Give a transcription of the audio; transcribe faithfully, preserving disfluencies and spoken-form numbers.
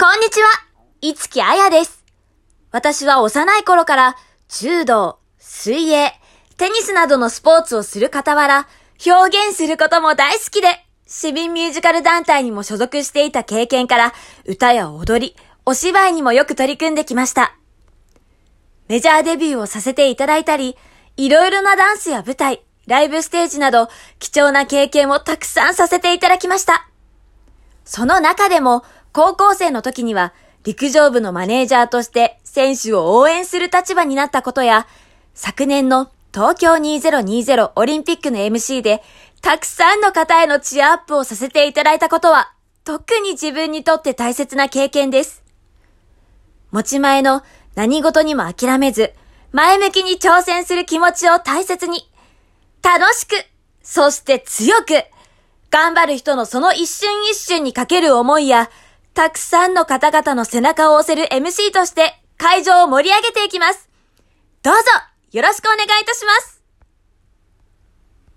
こんにちは、いつきあやです。私は幼い頃から柔道、水泳、テニスなどのスポーツをする傍ら、表現することも大好きで、市民ミュージカル団体にも所属していた経験から、歌や踊り、お芝居にもよく取り組んできました。メジャーデビューをさせていただいたり、いろいろなダンスや舞台、ライブステージなど、貴重な経験をたくさんさせていただきました。その中でも、高校生の時には、陸上部のマネージャーとして選手を応援する立場になったことや、昨年の東京にせんにじゅうオリンピックの エムシー で、たくさんの方へのチアアップをさせていただいたことは、特に自分にとって大切な経験です。持ち前の何事にも諦めず、前向きに挑戦する気持ちを大切に、楽しく、そして強く、頑張る人のその一瞬一瞬にかける思いや、たくさんの方々の背中を押せる エムシー として会場を盛り上げていきます。どうぞよろしくお願いいたします。